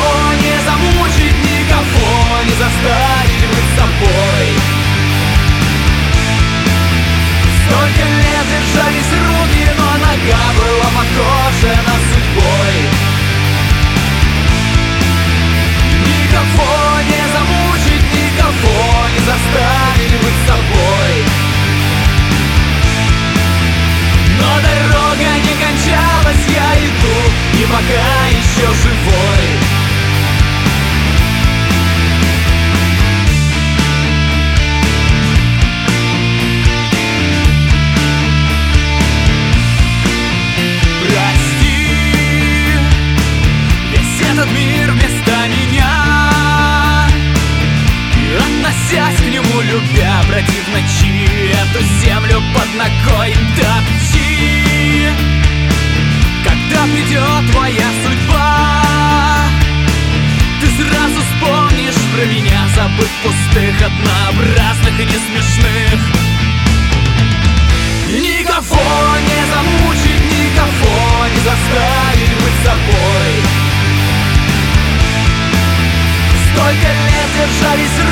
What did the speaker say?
не замучить, никого не заставить быть собой. Столько лет держались руки, но нога была подкошена судьбой. Никого не замучить, никого не заставить быть собой. Но дорога не кончалась, я иду, и пока еще живой. Этот мир вместо меня, относясь к нему, любя, бродив в ночи, эту землю под ногой топчи. Когда придет твоя судьба, ты сразу вспомнишь про меня, забыв пустых, однообразных и несмешных. Никого не замучить, никого не заставить быть собой. Столько лет держались